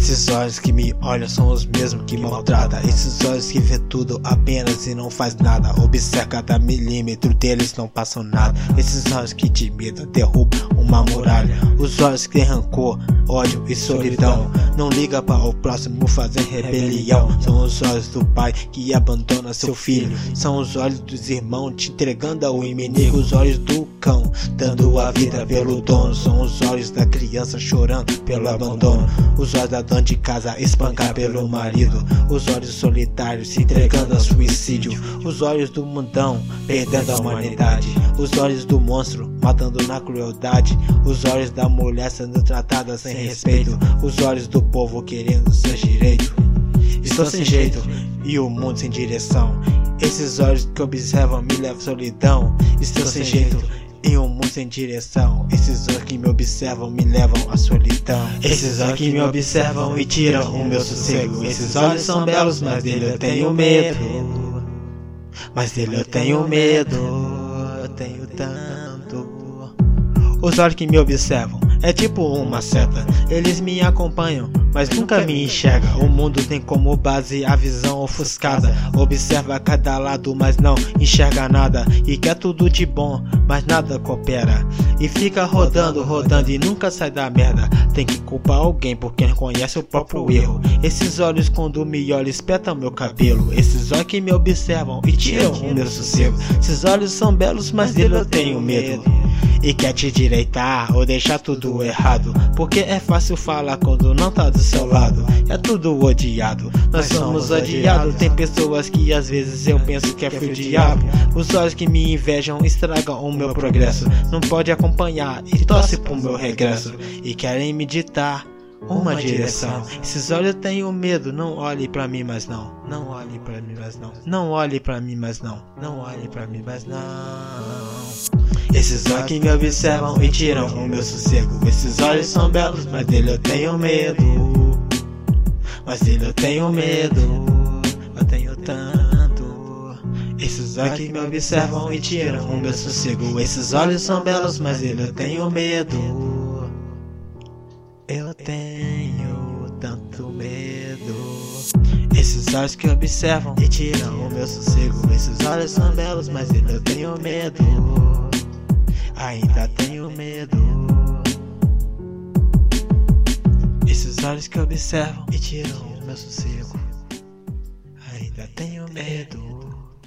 Esses olhos que me olham são os mesmos que maltratam. Esses olhos que vê tudo apenas e não faz nada. Observa cada milímetro deles, não passam nada. Esses olhos que intimidam, derrubam uma muralha. Os olhos que têm rancor, ódio e solidão. Não liga para o próximo fazer rebelião. São os olhos do pai que abandona seu filho. São os olhos dos irmãos te entregando ao inimigo. Os olhos do cão dando a vida pelo dono. São os olhos da criança chorando pelo abandono. Os olhos da dona de casa espancada pelo marido. Os olhos solitários se entregando a suicídio. Os olhos do mundão perdendo a humanidade. Os olhos do monstro matando na crueldade. Os olhos da mulher sendo tratada sem respeito. Os olhos do povo querendo seu direito. Estou sem jeito e o mundo sem direção. Esses olhos que observam me levam à solidão. Estou sem jeito e um mundo sem direção. Esses olhos que me observam me levam à solidão. Esses olhos que me observam e tiram o meu sossego. Esses olhos são belos, mas dele eu tenho medo. Mas dele eu tenho medo. Eu tenho tanto. Os olhos que me observam é tipo uma seta. Eles me acompanham, mas nunca me enxerga. O mundo tem como base a visão ofuscada. Observa cada lado, mas não enxerga nada. E quer tudo de bom, mas nada coopera. E fica rodando, rodando e nunca sai da merda. Tem que culpar alguém porque reconhece o próprio erro. Esses olhos quando me olham espetam meu cabelo. Esses olhos que me observam e tiram o meu sossego. Esses olhos são belos, mas dele eu tenho medo. E quer te direitar ou deixar tudo errado. Porque é fácil falar quando não tá do seu lado. É tudo odiado, nós somos odiados. Tem pessoas que às vezes eu penso que é filho do diabo. Os olhos que me invejam estragam o meu progresso. Não pode acompanhar e torce pro meu regresso. E querem me ditar uma direção. Esses olhos eu tenho medo. Não olhe pra mim mais não. Não olhe pra mim mais não. Não olhe pra mim mais não. Não olhe pra mim mais não. Esses olhos que me observam e tiram o meu sossego. Esses olhos são belos, mas dele eu tenho medo. Mas dele eu tenho medo. Eu tenho tanto. Esses olhos que me observam e tiram o meu sossego. Esses olhos são belos, mas dele eu tenho medo. Eu tenho tanto medo. Esses olhos que observam e tiram o meu sossego. Esses olhos são belos, mas dele eu tenho medo. Ainda tenho medo. Esses olhos que observam e tiram o meu sossego. Ainda tenho medo.